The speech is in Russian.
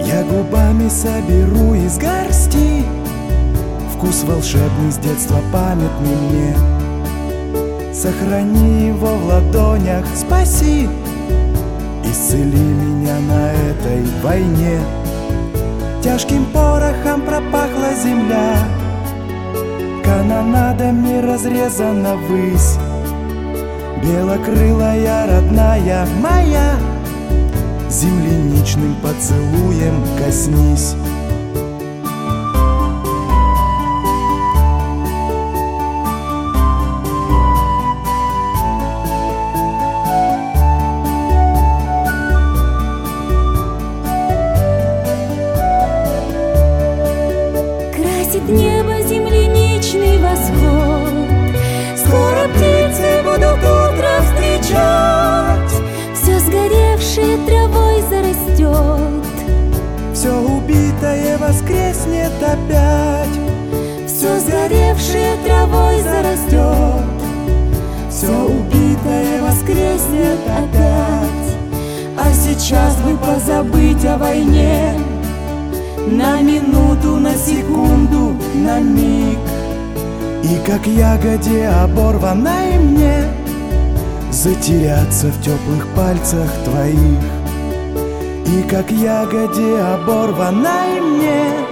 Я губами соберу из горсти вкус волшебный с детства памятный мне. Сохрани его в ладонях, спаси, исцели меня на этой войне. Тяжким порохом пропахла земля, канонадами разрезана ввысь. Белокрылая родная моя, земляничным поцелуем коснись. Небо земляничный восход, скоро птицы будут утро встречать. Все сгоревшее травой зарастет, все убитое воскреснет опять. все сгоревшее травой зарастет, все убитое воскреснет опять. а сейчас бы позабыть о войне на минуту, на секунду, на миг. И как ягоде оборванной мне затеряться в теплых пальцах твоих. И как ягоде оборванной мне